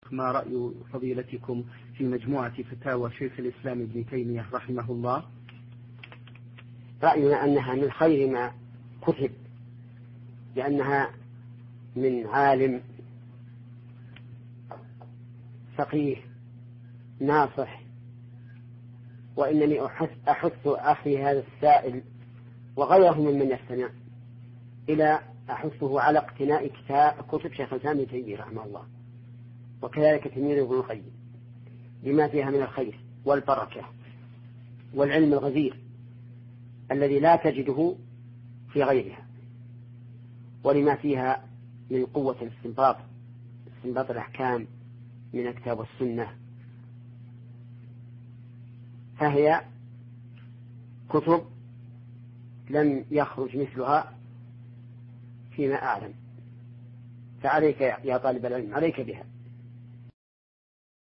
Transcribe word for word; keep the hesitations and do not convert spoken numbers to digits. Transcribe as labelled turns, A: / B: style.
A: شيخ ما رأي فضيلتكم في مجموعة فتاوى شيخ الإسلام ابن تيمية رحمه الله؟
B: رأينا أنها من خير ما كتب، لأنها من عالم فقيه ناصح. وإنني أحث, أحث أخي هذا السائل وغيره ممن يستمع إلى أحثه على اقتناء كتاب كتب شيخ الإسلام ابن تيمية رحمه الله، وكذلك تلميذه ابن القيم، لما فيها من الخير والبركة والعلم الغزير الذي لا تجده في غيرها، ولما فيها من قوة الاستنباط، استنباط الأحكام من الكتاب والسنة. فهي كتب لم يخرج مثلها فيما أعلم، فعليك يا طالب العلم، عليك بها.